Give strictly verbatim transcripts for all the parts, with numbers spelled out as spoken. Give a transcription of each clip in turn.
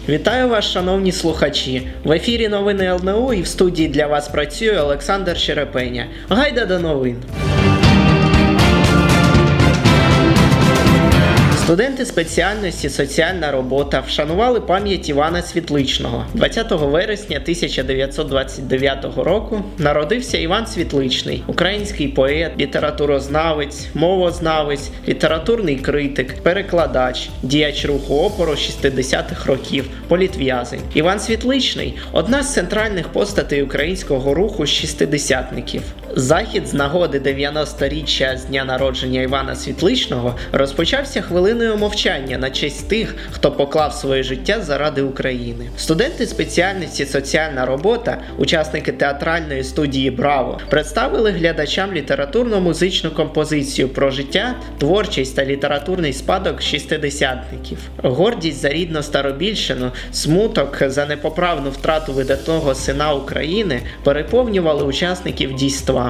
Вітаю вас, шановні слухачі! В ефірі новини ел ен у і в студії для вас працює Олександр Черепеня. Гайда до новин! Студенти спеціальності «Соціальна робота» вшанували пам'ять Івана Світличного. двадцятого вересня тисяча дев'ятсот двадцять дев'ятого року народився Іван Світличний, український поет, літературознавець, мовознавець, літературний критик, перекладач, діяч руху опору шістдесятих років, політв'язень. Іван Світличний – одна з центральних постатей українського руху шістдесятників. Захід з нагоди дев'яносторіччя з дня народження Івана Світличного розпочався хвилиною мовчання на честь тих, хто поклав своє життя заради України. Студенти спеціальності «Соціальна робота», учасники театральної студії «Браво», представили глядачам літературно-музичну композицію про життя, творчість та літературний спадок шістдесятників. Гордість за рідну Старобільщину, смуток за непоправну втрату видатного сина України переповнювали учасників дійства.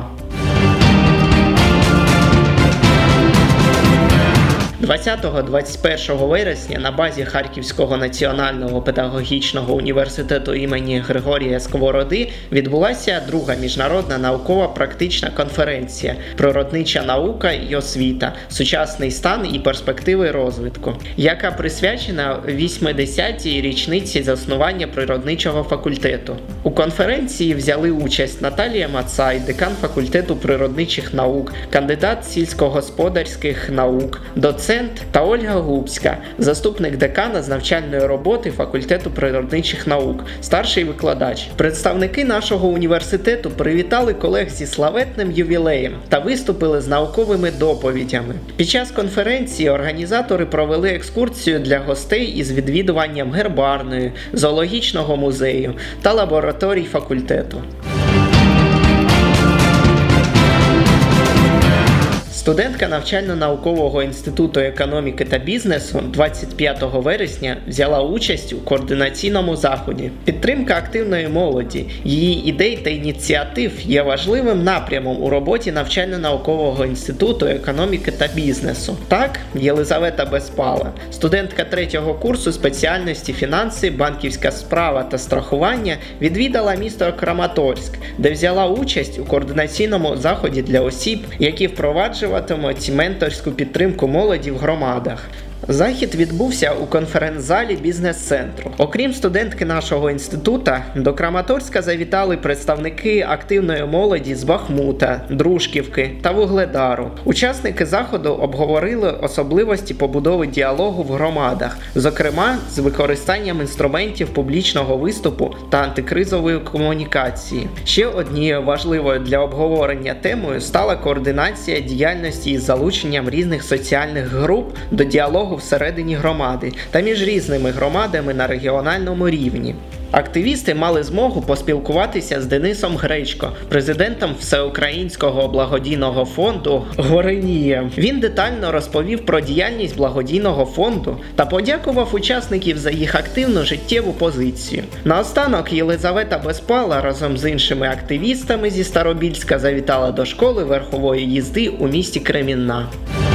двадцятого - двадцять першого вересня на базі Харківського національного педагогічного університету імені Григорія Сковороди відбулася друга міжнародна наукова-практична конференція «Природнича наука і освіта. Сучасний стан і перспективи розвитку», яка присвячена вісімдесятій річниці заснування природничого факультету. У конференції взяли участь Наталія Мацай, декан факультету природничих наук, кандидат сільськогосподарських наук, доцент та Ольга Губська, заступник декана з навчальної роботи факультету природничих наук, старший викладач. Представники нашого університету привітали колег зі славетним ювілеєм та виступили з науковими доповідями. Під час конференції організатори провели екскурсію для гостей із відвідуванням гербарної, зоологічного музею та лабораторій факультету. Студентка навчально-наукового інституту економіки та бізнесу двадцять п'ятого вересня взяла участь у координаційному заході. Підтримка активної молоді, її ідей та ініціатив є важливим напрямом у роботі навчально-наукового інституту економіки та бізнесу. Так, Єлизавета Безпала, студентка третього курсу спеціальності фінанси, банківська справа та страхування, відвідала місто Краматорськ, де взяла участь у координаційному заході для осіб, які впроваджували менторську підтримку молоді в громадах. Захід відбувся у конференц-залі бізнес-центру. Окрім студентки нашого інституту, до Краматорська завітали представники активної молоді з Бахмута, Дружківки та Вугледару. Учасники заходу обговорили особливості побудови діалогу в громадах, зокрема з використанням інструментів публічного виступу та антикризової комунікації. Ще однією важливою для обговорення темою стала координація діяльності із залученням різних соціальних груп до діалогу всередині громади та між різними громадами на регіональному рівні. Активісти мали змогу поспілкуватися з Денисом Гречко, президентом Всеукраїнського благодійного фонду «Горинія». Він детально розповів про діяльність благодійного фонду та подякував учасників за їх активну життєву позицію. Наостанок Єлизавета Безпала разом з іншими активістами зі Старобільська завітала до школи верхової їзди у місті Кремінна.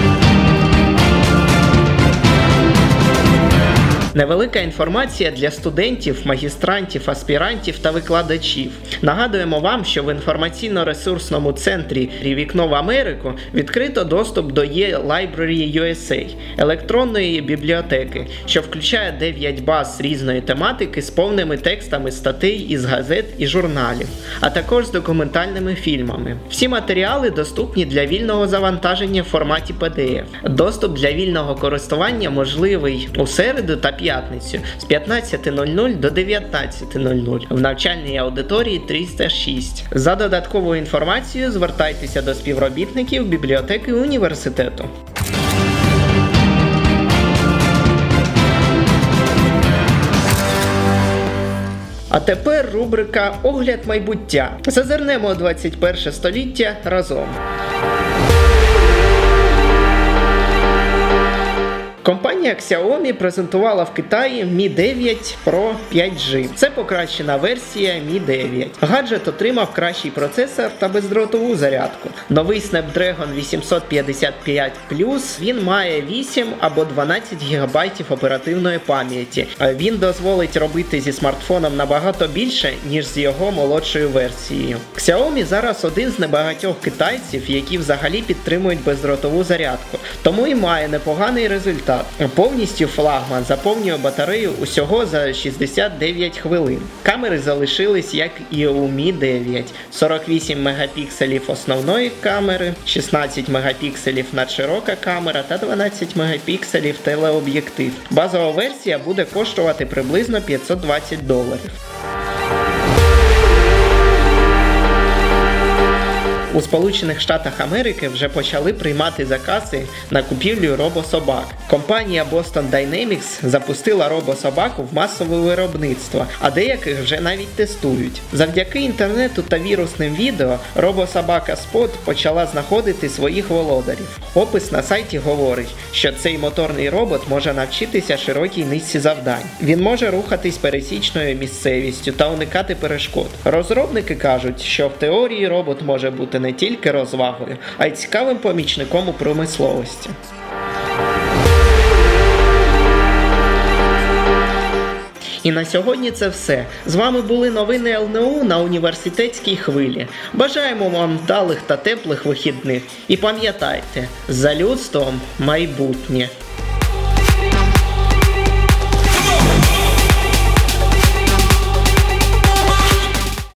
Невелика інформація для студентів, магістрантів, аспірантів та викладачів. Нагадуємо вам, що в інформаційно-ресурсному центрі «Вікно в Америку» відкрито доступ до e-Library ю ес ей – електронної бібліотеки, що включає дев'ять баз з різної тематики з повними текстами статей із газет і журналів, а також з документальними фільмами. Всі матеріали доступні для вільного завантаження в форматі пі ді еф. Доступ для вільного користування можливий у середу та п'ятницю з п'ятнадцяти нуль нуль до дев'ятнадцяти нуль нуль в навчальній аудиторії триста шість. За додатковою інформацією звертайтеся до співробітників бібліотеки університету. А тепер рубрика «Огляд майбуття». Зазирнемо у двадцять перше століття разом. Компанія Компанія Xiaomi презентувала в Китаї мі дев'ять Pro п'ять джі. Це покращена версія мі дев'ять. Гаджет отримав кращий процесор та бездротову зарядку. Новий Snapdragon вісімсот п'ятдесят п'ять плюс, він має вісім або дванадцять гігабайтів оперативної пам'яті. Він дозволить робити зі смартфоном набагато більше, ніж з його молодшою версією. Xiaomi зараз один з небагатьох китайців, які взагалі підтримують бездротову зарядку, тому і має непоганий результат. Повністю флагман заповнює батарею усього за шістдесят дев'ять хвилин. Камери залишились як і у мі дев'ять. сорок вісім мегапікселів основної камери, шістнадцять мегапікселів надширока камера та дванадцять мегапікселів телеоб'єктив. Базова версія буде коштувати приблизно п'ятсот двадцять доларів. У Сполучених Штатах Америки вже почали приймати закази на купівлю робособак. Компанія Boston Dynamics запустила робособаку в масове виробництво, а деяких вже навіть тестують. Завдяки інтернету та вірусним відео робособака Spot почала знаходити своїх володарів. Опис на сайті говорить, що цей моторний робот може навчитися широкій низці завдань. Він може рухатись пересічною місцевістю та уникати перешкод. Розробники кажуть, що в теорії робот може бути не тільки розвагою, а й цікавим помічником у промисловості. І на сьогодні це все. З вами були новини ел ен у на університетській хвилі. Бажаємо вам вдалих та теплих вихідних. І пам'ятайте, за людством майбутнє.